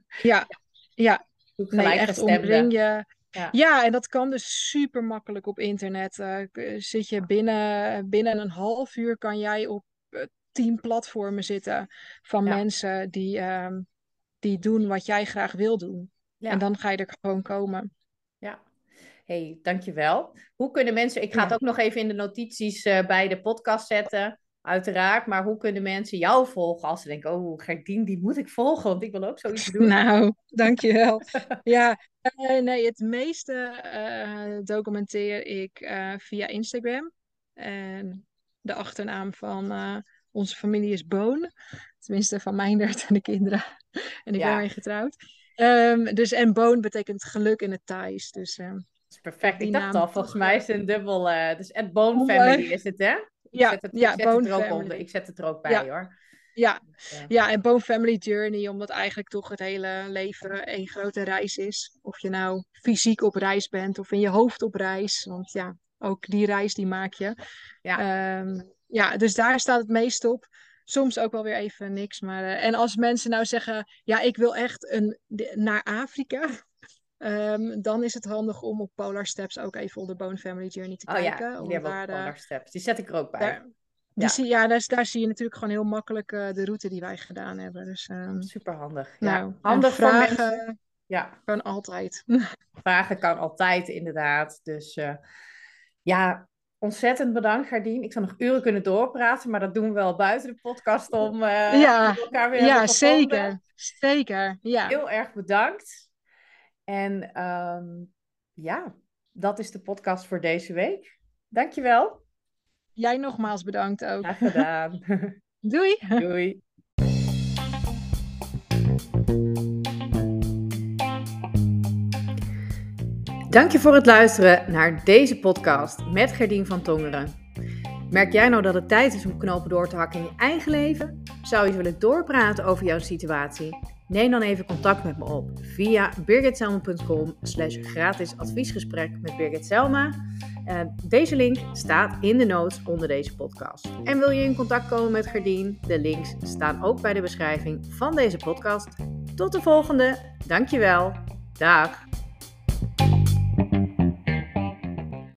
Ja. Nee, echt omring je. Ja, en dat kan dus super makkelijk op internet. Zit je binnen een half uur kan jij op 10 platformen zitten van mensen die doen wat jij graag wil doen. Ja. En dan ga je er gewoon komen. Ja. Hey, dankjewel. Hoe kunnen mensen, ik ga het ook nog even in de notities bij de podcast zetten, uiteraard, maar hoe kunnen mensen jou volgen als ze denken, oh Gerdien, die moet ik volgen, want ik wil ook zoiets doen. Nou, dankjewel. Het meeste documenteer ik via Instagram. En de achternaam van onze familie is Boon. Tenminste, van Meindert en de kinderen. En ik ben mee getrouwd. En Boon betekent geluk in het Thais. Dus, dat is perfect. Ik dacht al, volgens mij is het een dubbel. Dus at Bone Family is het, hè? Ik zet het er ook bij, hoor. Ja, en Bone Family Journey, omdat eigenlijk toch het hele leven één grote reis is. Of je nou fysiek op reis bent of in je hoofd op reis. Want ja, ook die reis die maak je. Dus daar staat het meest op. Soms ook wel weer even niks. Maar, en als mensen nou zeggen, ja, ik wil echt naar Afrika. Dan is het handig om op Polar Steps ook even op de Bone Family Journey te kijken. Ja, die hebben ook Polar Steps. Die zet ik er ook bij. Daar zie je natuurlijk gewoon heel makkelijk de route die wij gedaan hebben. Dus, super handig. Nou, handig vragen, voor mensen. Ja. Kan altijd. Vragen kan altijd, inderdaad. Dus ontzettend bedankt, Gerdien. Ik zou nog uren kunnen doorpraten, maar dat doen we wel buiten de podcast om elkaar weer te zeker. Zeker. Ja. Heel erg bedankt. En dat is de podcast voor deze week. Dankjewel. Jij nogmaals bedankt ook. Graag gedaan. Doei. Doei. Dank je voor het luisteren naar deze podcast met Gerdien van Tongeren. Merk jij nou dat het tijd is om knopen door te hakken in je eigen leven? Zou je willen doorpraten over jouw situatie? Neem dan even contact met me op via birgitselma.com/gratis adviesgesprek met Birgit Selma. Deze link staat in de notes onder deze podcast. En wil je in contact komen met Gerdien? De links staan ook bij de beschrijving van deze podcast. Tot de volgende. Dankjewel. Dag.